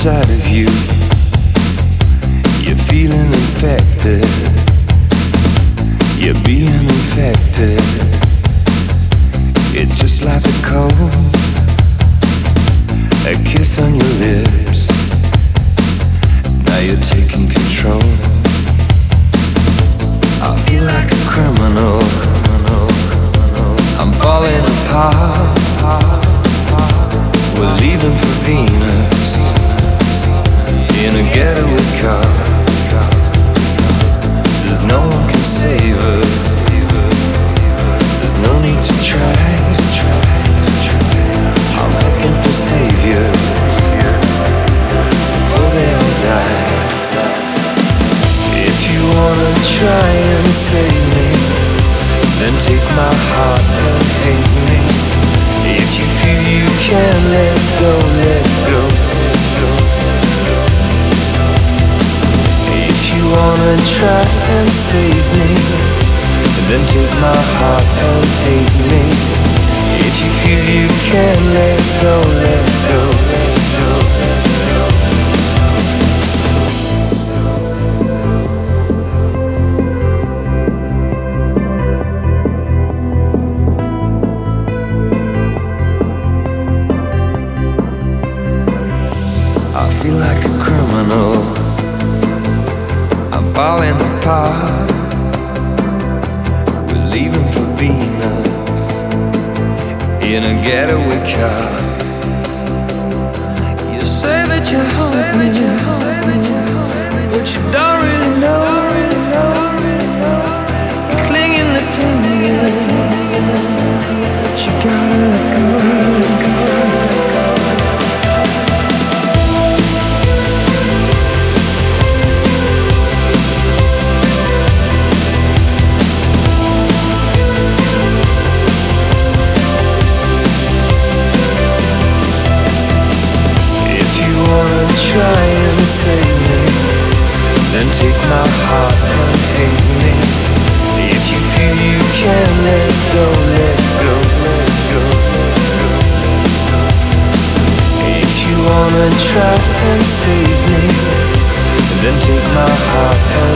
inside of you. You're feeling infected. You're being infected. It's just like a cold, a kiss on your lips. Now you're taking control. I feel like a criminal. I'm falling apart. We're leaving for Venus in a getaway car. There's no one can save us. There's no need to try. I'm looking for saviors before they all die. If you wanna try and save me, then take my heart and hate me. If you feel you can't let go, let go, let go. If you wanna try and save me, then take my heart and hate me. If you feel you can't let go, let go, let go, let go. I feel like a criminal. I'm falling apart. We're leaving for Venus in a getaway car. You say that you hope me, but you don't really know. You're clinging to fingers, but you gotta let go. Try and save me, then take my heart and hate me. If you feel you can't let go, let go, let go, let go, let go. If you wanna try and save me, then take my heart and